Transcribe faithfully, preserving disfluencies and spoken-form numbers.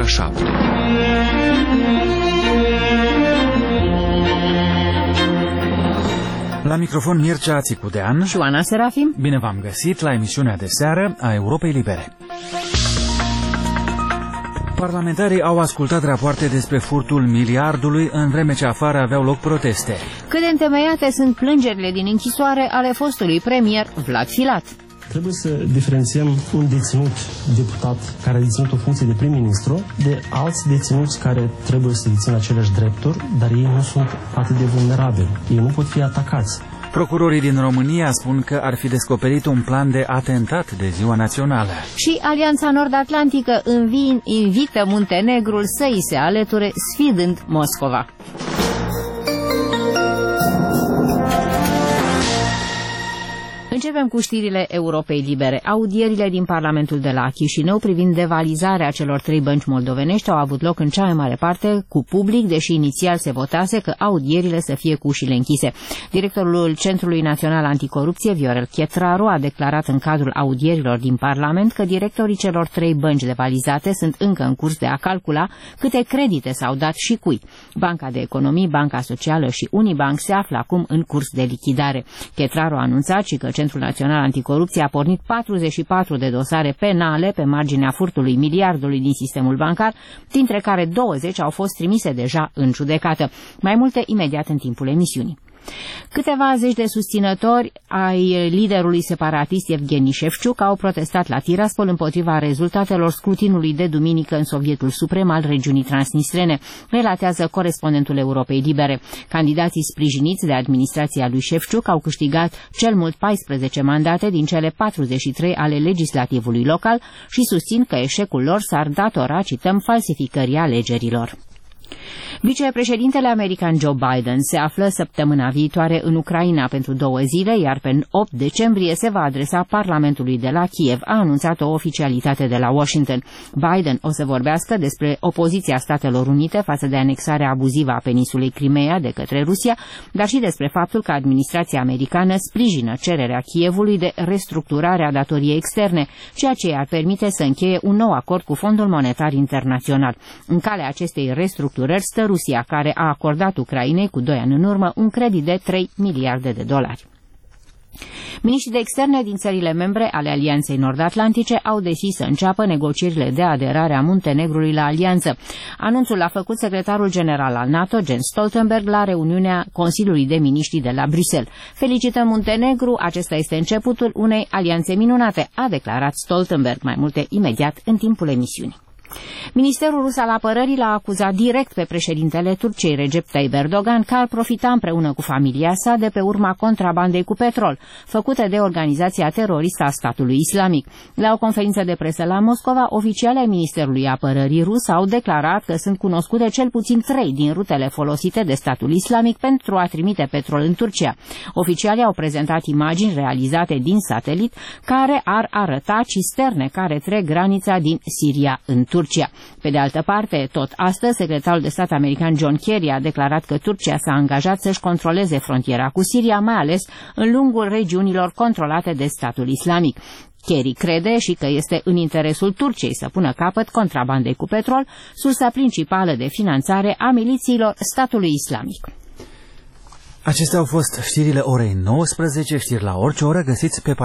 ora șapte. La microfon Mircea Țicudean și Oana Serafim. Bine v-am găsit la emisiunea de seară a Europei Libere. Parlamentarii au ascultat rapoarte despre furtul miliardului în vreme ce afară aveau loc proteste. Cât de întemeiate sunt plângerile din închisoare ale fostului premier Vlad Filat. Trebuie să diferențiem un deținut deputat care a deținut o funcție de prim-ministru de alți deținuți care trebuie să dețină aceleași drepturi, dar ei nu sunt atât de vulnerabili. Ei nu pot fi atacați. Procurorii din România spun că ar fi descoperit un plan de atentat de Ziua Națională. Și Alianța Nord-Atlantică învin, invită Muntenegrul să îi se alăture, sfidând Moscova. Începem cu știrile Europei Libere. Audierile din Parlamentul de la Chișinău privind devalizarea celor trei bănci moldovenești au avut loc în cea mai mare parte cu public, deși inițial se votase că audierile să fie cu ușile închise. Directorul Centrului Național Anticorupție, Viorel Chetraru, a declarat în cadrul audierilor din Parlament că directorii celor trei bănci devalizate sunt încă în curs de a calcula câte credite s-au dat și cui. Banca de Economii, Banca Socială și Unibank se află acum în curs de lichidare. Chetraru a anunțat și că Centrul Național Anticorupție a pornit patruzeci și patru de dosare penale pe marginea furtului miliardului din sistemul bancar, dintre care douăzeci au fost trimise deja în judecată. Mai multe imediat în timpul emisiunii. Câteva zeci de susținători ai liderului separatist Evgeni Șefciuc au protestat la Tiraspol împotriva rezultatelor scrutinului de duminică în Sovietul Suprem al regiunii transnistrene, relatează corespondentul Europei Libere. Candidații sprijiniți de administrația lui Șefciuc au câștigat cel mult paisprezece mandate din cele patruzeci și trei ale legislativului local și susțin că eșecul lor s-ar datora, cităm, falsificării alegerilor. Vicepreședintele american Joe Biden se află săptămâna viitoare în Ucraina pentru două zile, iar pe opt decembrie se va adresa Parlamentului de la Kiev, a anunțat o oficialitate de la Washington. Biden o să vorbească despre opoziția Statelor Unite față de anexarea abuzivă a peninsulei Crimeea de către Rusia, dar și despre faptul că administrația americană sprijină cererea Kievului de restructurare a datoriei externe, ceea ce ar permite să încheie un nou acord cu Fondul Monetar Internațional. În calea acestei restructurări stă Rusia, care a acordat Ucrainei cu doi ani în urmă un credit de trei miliarde de dolari. Miniștrii de externe din țările membre ale Alianței Nord-Atlantice au decis să înceapă negocierile de aderare a Muntenegrului la alianță. Anunțul l-a făcut secretarul general al NATO, Jens Stoltenberg, la reuniunea Consiliului de Miniștri de la Bruxelles. Felicităm Muntenegru, acesta este începutul unei alianțe minunate, a declarat Stoltenberg. Mai multe imediat în timpul emisiunii. Ministerul rus al apărării l-a acuzat direct pe președintele Turciei Recep Tayyip Erdogan că ar profita împreună cu familia sa de pe urma contrabandei cu petrol, făcută de organizația teroristă a statului islamic. La o conferință de presă la Moscova, oficialii ai Ministerului Apărării rus au declarat că sunt cunoscute cel puțin trei din rutele folosite de statul islamic pentru a trimite petrol în Turcia. Oficialii au prezentat imagini realizate din satelit care ar arăta cisterne care trec granița din Siria în Turcia. Pe de altă parte, tot astăzi, secretarul de stat american John Kerry a declarat că Turcia s-a angajat să-și controleze frontiera cu Siria, mai ales în lungul regiunilor controlate de statul islamic. Kerry crede și că este în interesul Turciei să pună capăt contrabandei cu petrol, sursa principală de finanțare a milițiilor statului islamic. Acestea au fost știrile orei nouăsprezece, știri la orice oră, găsiți pe